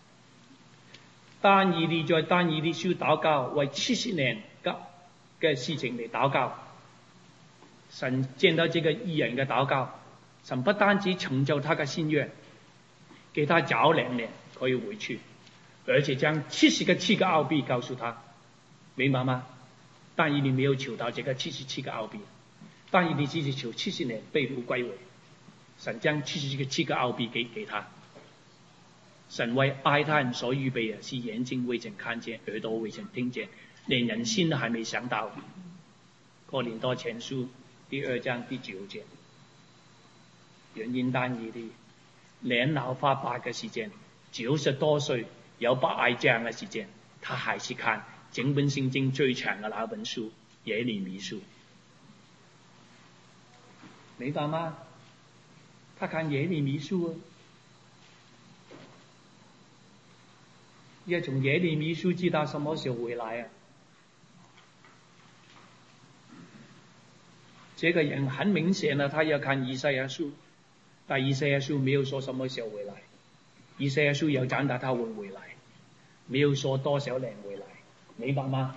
但以理在但以理書禱告，為七十年嘅嘅事情嚟禱告。神見到這個義人嘅禱告，神不單止成就他嘅心願，給他早兩年可以回去，而且將七十個七個澳幣告訴他，明白嗎？但以理沒有求到這個七十七個澳幣，但以理只是求七十年被擄歸回，神將七十個七個澳幣給給他。神為愛他人所預備嘅是眼睛未曾看見，耳朵未曾聽見，連人心都還沒想到。哥林多前書第二章第九節，原因但以理年老發白嘅時間，九十多歲有白矮這樣嘅時間，他還是看整本聖經最長嘅那本書耶利米書，明白嗎？他看耶利米書啊，要從耶利米書知道什麼時候回來啊。這個人很明顯了，他要看以賽亞書，但以賽亞書沒有說什麼時候回來，以賽亞書有講到他會回來，沒有說多少年回來，明白嗎？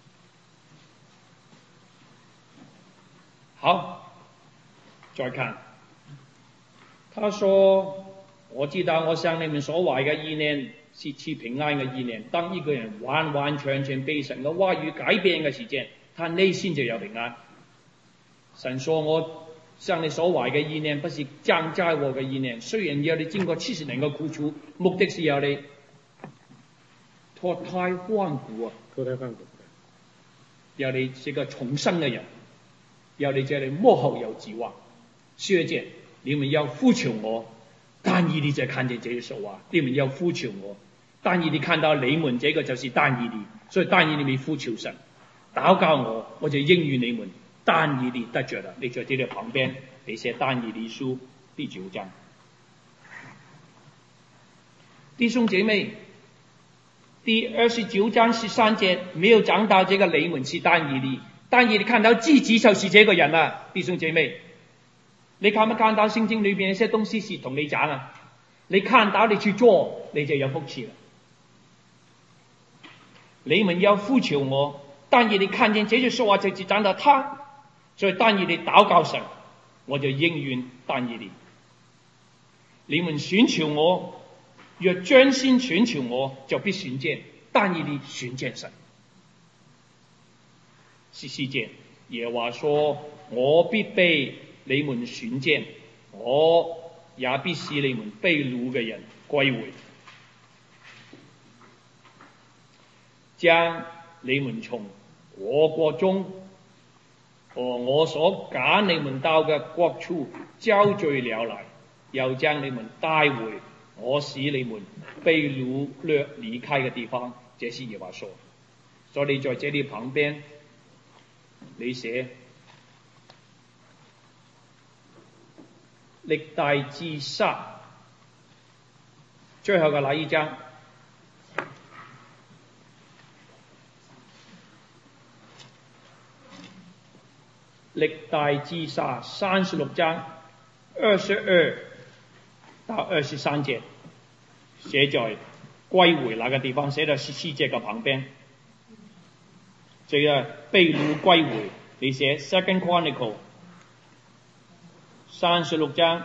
好，再看，他說：我知道我向你們所懷嘅意念是賜平安嘅意念。當一個人完完全全被神嘅話語改變嘅時間，他內心就有平安。神說我向你所懷嘅意念不是降災禍嘅意念，雖然要你經過七十年嘅苦楚，目的是要你脱胎換骨啊！ 脱胎換骨， 要你是個重生嘅人，要你這裏幕後有指望。薛姐，你們要呼求我，但以理在看見這一說話，你們要呼求我，但以理看到你們這個就是但以理，所以但以理咪呼求神，禱告我，我就應允你們。但以理得着了，你在這裏旁邊，你寫但以理書第九章。弟兄姐妹，第二十九章十三節沒有講到這個你們是但以理，但以理看到自己就是這個人啊。弟兄姐妹，你看唔看到聖經裏邊一些東西是同你講啊？ 你看到你去做，你就有福气了。你们要呼求我，但以理看见这些说话就只长得他，所以但以理祷告神，我就应允但以理。你们寻求我，若專心尋求我，就必尋見。但以理尋見神。十四節，耶和華說：我必被你們尋見，我也必使你們被擄嘅人歸回，將你們從我國中和我所揀你們到嘅國處招聚了來，又將你們帶回我使你們被擄掠離開嘅地方。這是耶和華說。所以你在這裏旁邊，你寫歷代志下最後嘅那一章，歷代志下三十六章二十二到二十三節，寫在歸回那個地方，寫在十四節嘅旁邊。這個被擄歸回，你寫 Second Chronicle 三十六章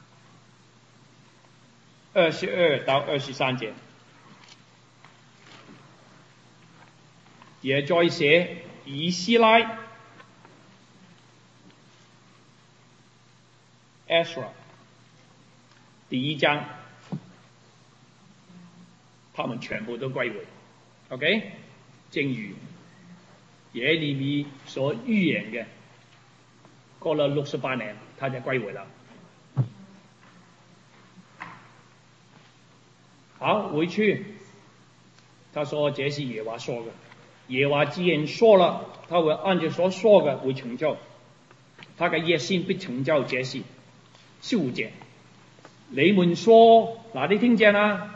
二十二到二十三節，也再寫以斯拉 Ezra 第一章，他們全部都歸回。OK， 正如耶利米所預言嘅，過了六十八年，他就歸回了。好，回去，他說這是耶和華說嘅，耶和華既然說了，他會按照所說嘅會成就，他嘅熱心必成就這事。十五節，你們說，嗱，你聽見啦？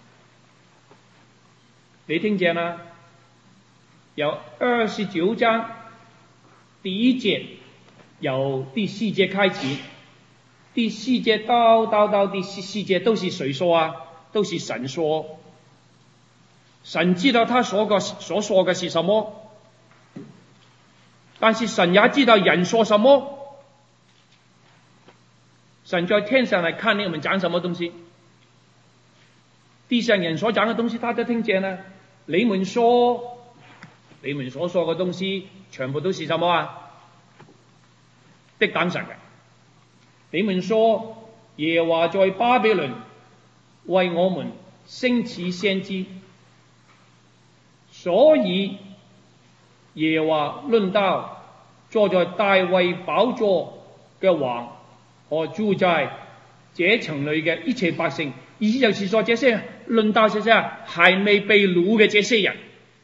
你聽見啦？有二十九章第一節，由第四節開始，第四節到到到第十四節都是誰說啊？都是神說。神知道他所個所說嘅是什麼，但是神也知道人說什麼。神在天上來看你們講什麼東西，地上人所講嘅東西，他都聽見啦。你們說。你們所說嘅東西全部都是什麼啊？的膽神嘅。你們說耶和華在巴比倫為我們興起先知，所以耶和華論到坐在大衛寶座嘅王和住在這城裏嘅一切百姓，意思就是說這些論到這些還未被擄嘅這些人。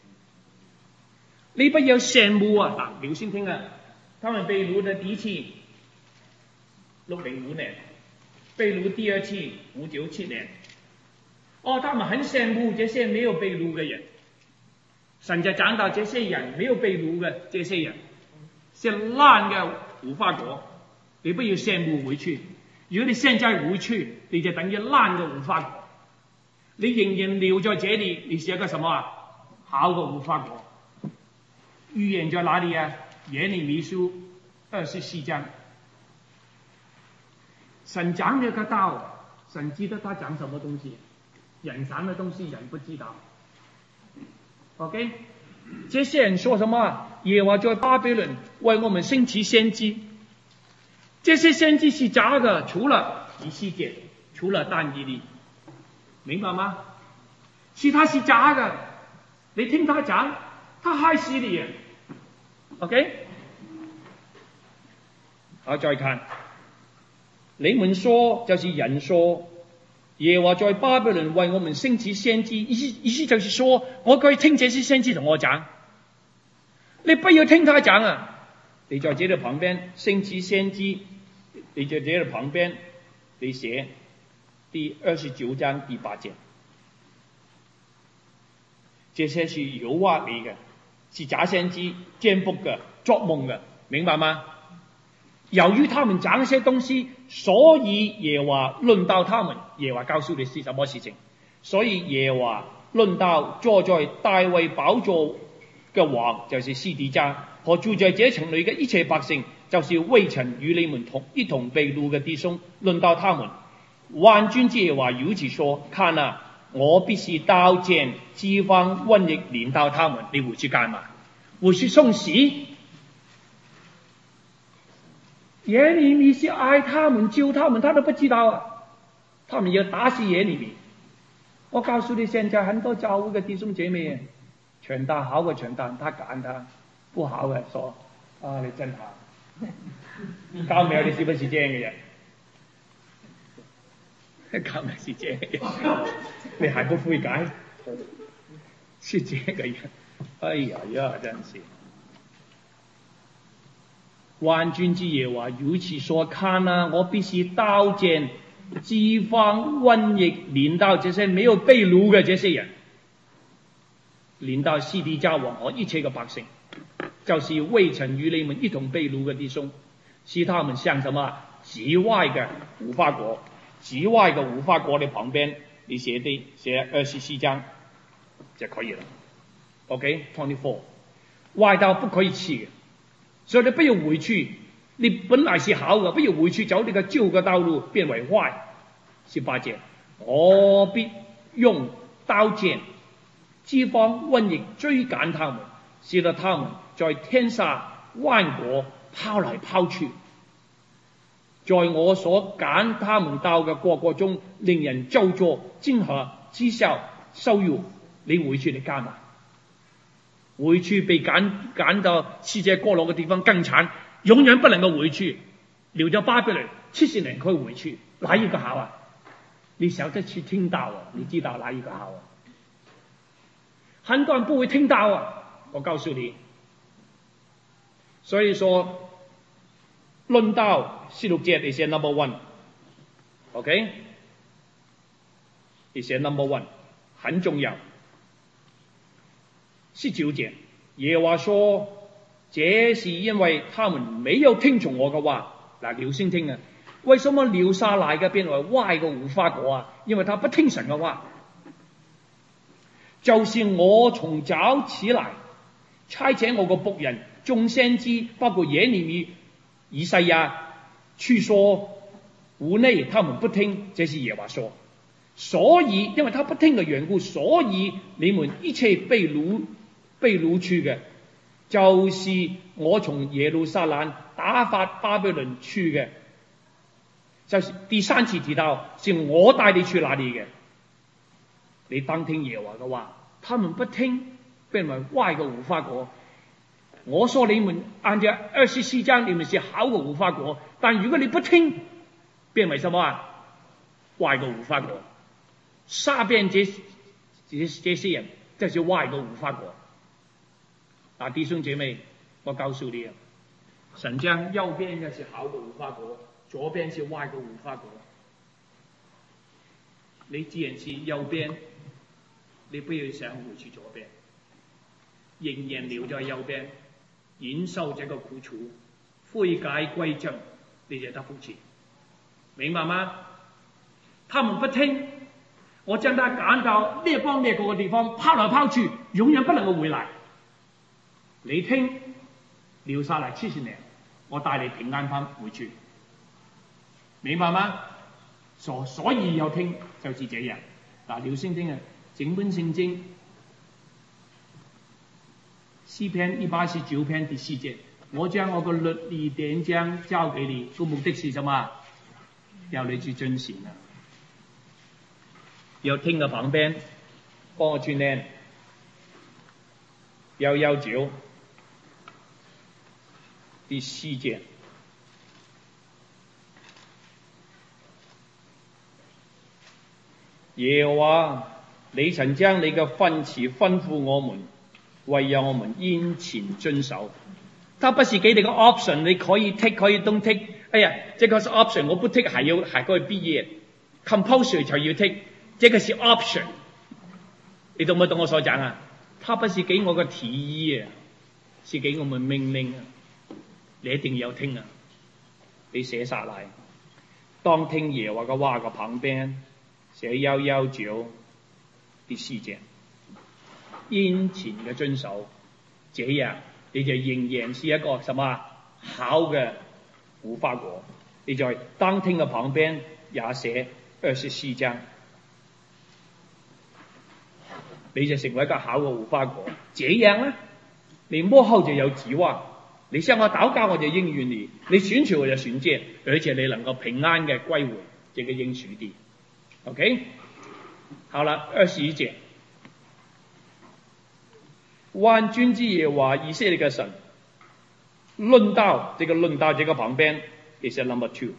你不要羨慕啊！嗱，你先聽啊，他們被擄的第一次六零五年，被擄第二次五九七年。哦，他們很羨慕這些沒有被擄嘅人。神就講到這些人沒有被擄嘅這些人是爛嘅無花果，你不要羨慕回去。如果你現在回去，你就等於爛嘅無花果。你仍然留在這裡，你是一個什麼啊？好嘅無花果。預言在哪裡啊？耶利米書二十四章。神講了個道，神知道他講什麼東西，人講的東西人不知道。OK， 這些人說什麼？耶和華在巴比倫為我們興起先知，這些先知是假的，除了以西結，除了但以理，明白嗎？其他是假的，你聽他講，他害死你啊 ！OK， 好，再看，你們說就是人說，耶和華在巴比倫為我們興起先知，意思意思就是說，我可以聽這些先知同我講，你不要聽他講啊！你在這裏旁邊興起先知，你在這裏旁邊你寫第二十九章第八節，這些是誘惑你嘅，是假先知、占卜嘅、作夢嘅，明白嗎？ 由于他们讲一些东西，所以耶和华论到他们。耶和华告诉你是什么事情？所以耶和华论到坐在大卫寶座嘅王，就是西底家，和住在這城裏嘅一切百姓，就是未曾與你們同一同被擄嘅弟兄，論到他們。萬軍之耶和華如此說：看啊，我必是刀劍、饑荒、瘟疫臨到他們。你回去幹嘛？回去送死。耶利米是愛他們、救他們，他都不知道啊！他們要打死耶利米。我告訴你，現在很多教會嘅弟兄姐妹，傳道好嘅傳道，他揀他；不好嘅說：啊，你真好。教未有你是不是這樣嘅人？教未是這樣嘅人，你還不悔改？是這個人。哎呀呀，真是！萬軍之耶和華如此說：看啊，我必是刀劍、饑荒、瘟疫臨到這些沒有被擄嘅這些人，臨到西底家王和一切嘅百姓，就是未曾與你們一同被擄嘅弟兄，使他們像什麼極外嘅無花果，極外嘅無花果的旁邊，你寫啲寫二十四章就可以了。OK， twenty four， 外道不可以吃嘅。所以你不要回去，你本來是好嘅，不要回去走呢個舊嘅道路，變為壞。十八節，我必用刀劍、饑荒、瘟疫追趕他們，使得他們在天下萬國拋來拋去，在我所揀他們到嘅國國中，令人咒詛、驚嚇、譏笑、羞辱。你回去你幹嘛？回去被趕趕到世界角落嘅地方更慘，永遠不能夠回去。留咗巴比倫七十年可以回去，哪一個好啊？你曉得去聽道啊？你知道哪一個好啊？很多人不會聽道啊，我告訴你。所以說論道十六節你寫 number one，OK？ 你寫 number one 很重要。十九節，耶和華說：這是因為他們沒有聽從我嘅話。嗱，留心聽啊！為什麼留下來嘅變為歪嘅無花果啊？因為他不聽神嘅話。就是我從早起來差遣我個僕人眾先知，包括耶利米、以賽亞，去說無奈他們不聽，這是耶和華說。所以因為他不聽嘅緣故，所以你們一切被擄被擄去嘅，就是我從耶路撒冷打發巴比倫去嘅，就是第三次提到是我帶你去哪裡嘅。你當聽耶和華嘅話，他們不聽，變為歪嘅無花果。我說你們按照二十四章，你們是好嘅無花果，但如果你不聽，變為什麼啊？歪嘅無花果。下邊這這這些人，就是歪嘅無花果。啊，弟兄姐妹，我告訴你啊，神將右邊嘅是好嘅無花果，左邊是歪嘅無花果。你既然是右邊，你不要想回去左邊，仍然留在右邊，忍受這個苦楚，悔改歸正，你就得福氣。明白嗎？他們不聽，我將他趕到列邦列國嘅地方，拋來拋去，永遠不能夠回來。你聽，留下來七十年，我帶你平安翻回去，明白嗎？所所以要聽就是這樣。嗱，留心聽啊，整本聖經詩篇一百十九篇第四節，我將我個律例典章交給你，個目的是什麼？要你去遵循啊！要聽嘅旁邊幫我轉靚，幺幺九第四節。耶和華，你曾將你嘅訓詞吩咐我們，為讓我們殷勤遵守。它不是給你個 option， 你可以 take 可以 don't take。哎呀，這個是 option， 我不 take 還要還可以畢業 ，compulsory 就要 take， 這個是 option。你懂唔懂我所講啊？它不是給我個提議啊，是給我們命令啊，你一定要聽啊。 你寫晒嚟。當聽耶和華嘅話嘅旁邊寫幺幺九第四節，殷勤嘅遵守，這樣你就仍然是一個什麼好嘅無花果。你在當聽嘅旁邊也寫二十四章，你就成為一個好嘅無花果。這樣呢，你幕後就有指望。你向我禱告，我就應允你；你選取我就選接，而且你能夠平安嘅歸回這個應許地。OK， 好了，二十一節，萬軍之耶和華以色列嘅神，論到這個論到這個旁邊也是 number two，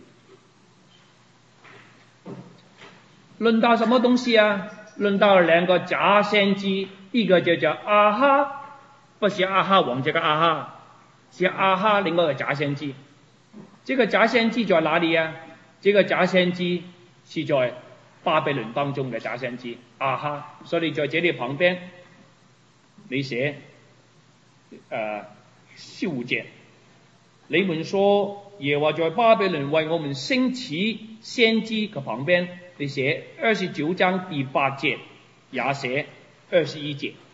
論到什麼東西啊？論到兩個假先知，一個就叫亞哈，不是亞哈王這個亞哈。是亞哈另外一個假先知，這個假先知在哪裏啊？這個假先知是在巴比倫當中嘅假先知亞哈，所以在這裏旁邊你寫誒十五節，你們說耶和華在巴比倫為我們興起先知嘅旁邊，你寫二十九章第八節，也寫二十一節。